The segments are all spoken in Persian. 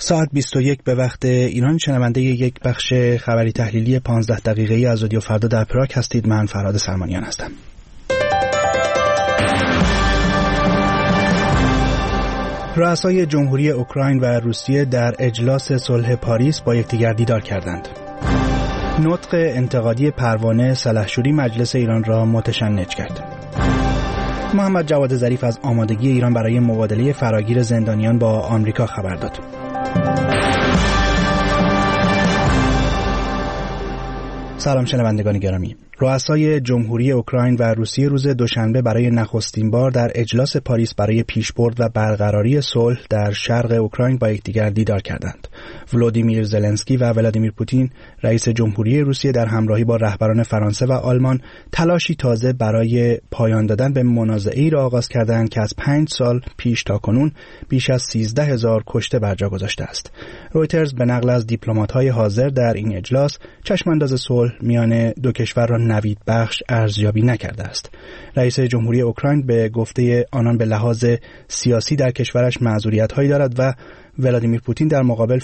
ساعت 21 به وقت ایران شنونده یک بخش خبری تحلیلی 15 دقیقه‌ای از رادیو فردا در پراگ هستید. من فرهاد سلمانیان هستم. رؤسای جمهوری اوکراین و روسیه در اجلاس صلح پاریس با یکدیگر دیدار کردند. نطق انتقادی پروانه سلحشوری مجلس ایران را متشنج کرد. محمد جواد ظریف از آمادگی ایران برای مبادله فراگیر زندانیان با آمریکا خبر داد. سلام شنوندگان گرامی. رؤسای جمهوری اوکراین و روسیه روز دوشنبه برای نخستین بار در اجلاس پاریس برای پیشبرد و برقراری صلح در شرق اوکراین با یکدیگر دیدار کردند. ولودیمیر زلنسکی و ولادیمیر پوتین رئیس جمهوری روسیه در همراهی با رهبران فرانسه و آلمان تلاشی تازه برای پایان دادن به منازعه‌ای را آغاز کردند که از 5 سال پیش تا کنون بیش از 13,000 کشته بر جا گذاشته است. رویترز به نقل از دیپلمات‌های حاضر در این اجلاس چشمانداز صلح میان دو کشور را نوید بخش ارزیابی نکرده است. رئیس جمهوری اوکراین به گفته آنان به لحاظ سیاسی در کشورش معذوریت‌هایی دارد و ولادیمیر پوتین در مقابل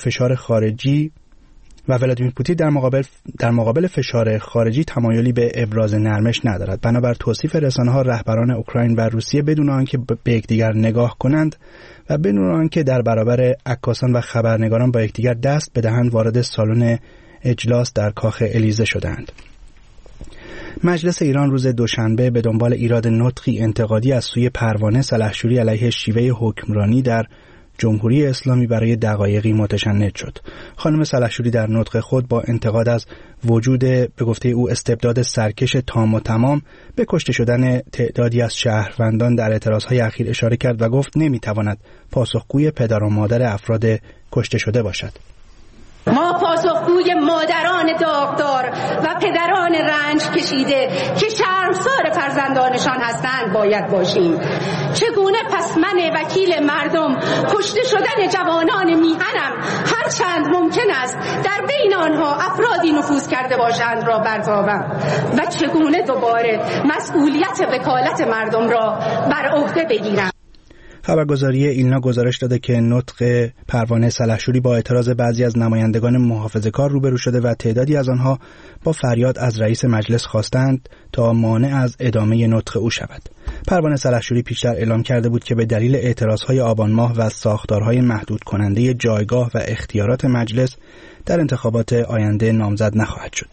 فشار خارجی تمایلی به ابراز نرمش ندارد. بنابر توصیف رسانه‌ها رهبران اوکراین و روسیه بدون آنکه به یکدیگر نگاه کنند و بدون آنکه در برابر عکاسان و خبرنگاران با یکدیگر دست بدهند وارد سالن اجلاس در کاخ الیزه شدند. مجلس ایران روز دوشنبه به دنبال ایراد نطقی انتقادی از سوی پروانه سلحشوری علیه شیوه حکمرانی در جمهوری اسلامی برای دقایقی متشنج شد. خانم سلحشوری در نطق خود با انتقاد از وجود به گفته او استبداد سرکش تام و تمام به کشته شدن تعدادی از شهروندان در اعتراضهای اخیر اشاره کرد و گفت نمیتواند پاسخگوی پدر و مادر افراد کشته شده باشد. ما پاسخگوی مادران داغدار و پدران رنج کشیده که شرمسار فرزندانشان هستند باید باشیم. چگونه پس من وکیل مردم کشته شدن جوانان میهنم هرچند ممکن است در بین آنها افرادی نفوذ کرده باشند را برتابم و چگونه دوباره مسئولیت وکالت مردم را بر عهده بگیرم. خبرگزاری ایلنا گزارش داده که نطق پروانه سلحشوری با اعتراض بعضی از نمایندگان محافظه‌کار روبرو شده و تعدادی از آنها با فریاد از رئیس مجلس خواستند تا مانع از ادامه نطق او شود. پروانه سلحشوری پیشتر اعلام کرده بود که به دلیل اعتراضهای آبان ماه و ساختارهای محدود کننده جایگاه و اختیارات مجلس در انتخابات آینده نامزد نخواهد شد.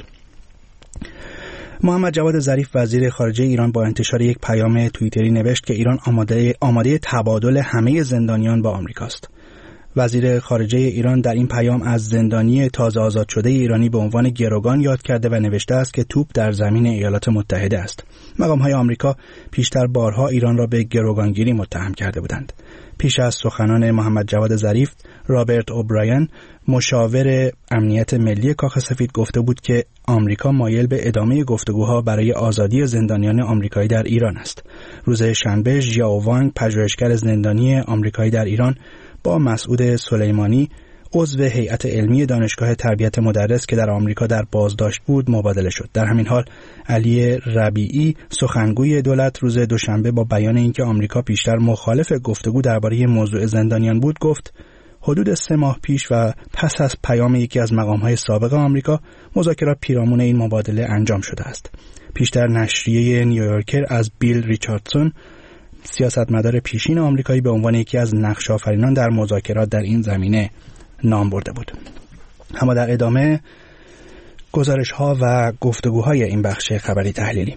محمد جواد ظریف وزیر خارجه ایران با انتشار یک پیام توییتری نوشت که ایران آماده تبادل همه زندانیان با آمریکاست. وزیر خارجه ایران در این پیام از زندانی تازه آزاد شده ایرانی به عنوان گروگان یاد کرده و نوشته است که توپ در زمین ایالات متحده است. مقام‌های آمریکا پیشتر بارها ایران را به گروگانگیری متهم کرده بودند. پیش از سخنان محمد جواد ظریف، رابرت اوبراین مشاور امنیت ملی کاخ سفید گفته بود که آمریکا مایل به ادامه گفتگوها برای آزادی زندانیان آمریکایی در ایران است. روز شنبه ژیائو وانگ پژوهشگر زندانی آمریکایی در ایران با مسعود سلیمانی عضو هیئت علمی دانشگاه تربیت مدرس که در آمریکا در بازداشت بود مبادله شد. در همین حال علی ربیعی سخنگوی دولت روز دوشنبه با بیان اینکه آمریکا پیشتر مخالف گفتگو درباره موضوع زندانیان بود گفت حدود 3 ماه پیش و پس از پیام یکی از مقام‌های سابق آمریکا مذاکرات پیرامون این مبادله انجام شده است. پیشتر نشریه نیویورکر از بیل ریچاردسون سیاستمدار پیشین آمریکایی به عنوان یکی از نقش‌آفرینان در مذاکرات در این زمینه نام برده بود. اما در ادامه گزارش‌ها و گفتگوهای این بخش خبری تحلیلی.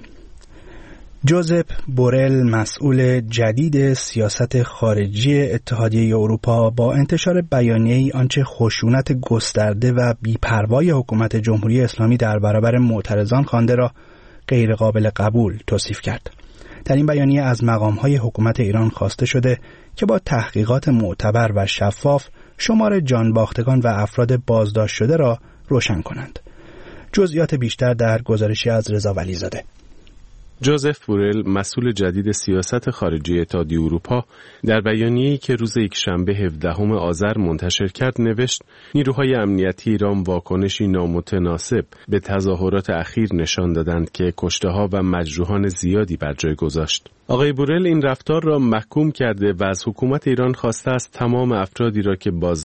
جوزپ بورل مسئول جدید سیاست خارجی اتحادیه اروپا با انتشار بیانیه‌ای آنچه خشونت گسترده و بی‌پروای حکومت جمهوری اسلامی در برابر معترضان خوانده را غیر قابل قبول توصیف کرد. در این بیانیه از مقام‌های حکومت ایران خواسته شده که با تحقیقات معتبر و شفاف شمار جانباختگان و افراد بازداشت شده را روشن کنند. جزئیات بیشتر در گزارشی از رضا ولیزاده. جوزف بورل مسئول جدید سیاست خارجی اتحادیه اروپا در بیانیه‌ای که روز یکشنبه 17 آذر منتشر کرد نوشت نیروهای امنیتی ایران واکنشی نامتناسب به تظاهرات اخیر نشان دادند که کشته‌ها و مجروحان زیادی بر جای گذاشت. آقای بورل این رفتار را محکوم کرده و از حکومت ایران خواسته است تمام افرادی را که